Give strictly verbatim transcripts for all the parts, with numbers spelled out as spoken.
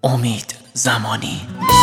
امید زمانی.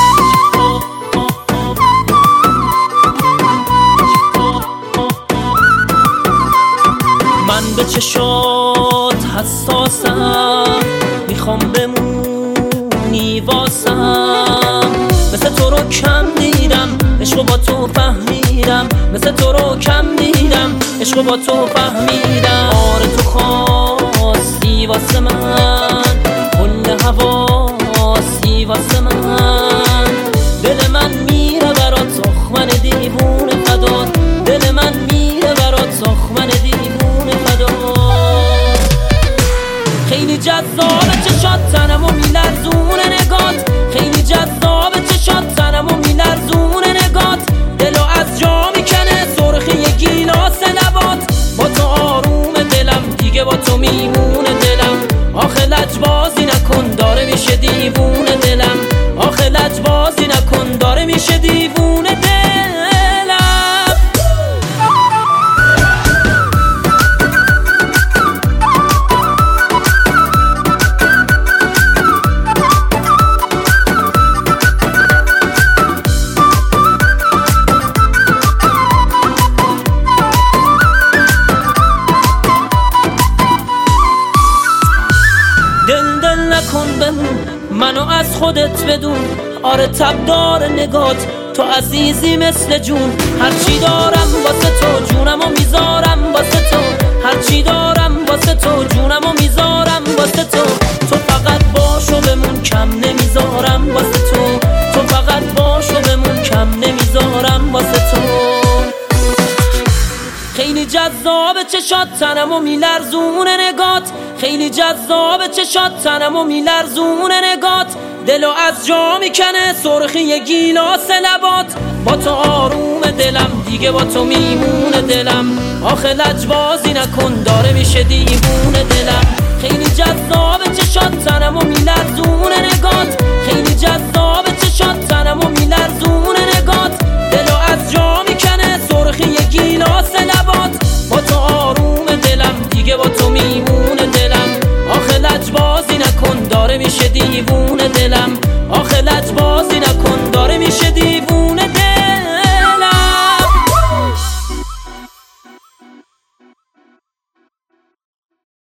من به چشات حساسم، میخوام بمونی واسم. مثل تو رو کم دیدم، عشقو با تو فهمیدم. مثل تو رو کم دیدم، عشقو با تو فهمیدم. آره تو خواستی واسه من، کل حواسی واسه من. دل من میره برات تخمن دیوونه فدات. دل من میره برات تخمن دیوونه فدات. خیلی جذابه چشات تنمو میلرزونه نگات. خیلی جذابه چشات تنمو میلرزونه نگات. دلو از جا میکنه سرخی یه گیلاس لبات. با تو آروم دلم دیگه با تو میمونه دلم. آخه لجبازی نکن داره میشه دیوونه دلم. آخه لجبازی نکن داره میشه دیوونه دلم. دل دل نکن بمون، منو از خودت بدون. آره تبدار نگات، تو عزیزی مثل جون. هرچی دارم واسه تو جونمو میذارم واسه تو. هرچی دارم واسه تو جونمو میذارم واسه تو. تو فقط باشو بمون کم نمیذارم واسه تو. تو فقط باشو بمون کم نمیذارم واسه تو. خیلی جذابه چشات تنمو میلرزونه نگات. خیلی جذابه چشات تنمو میلرزونه نگات. دلو از جا میکنه سرخی یه گیلاس لبات. با تو آروم دلم دیگه با تو میمونه دلم. آخه لجبازی نکن داره میشه دیوونه دلم. خیلی جذابه چشات تنمو میلرزونه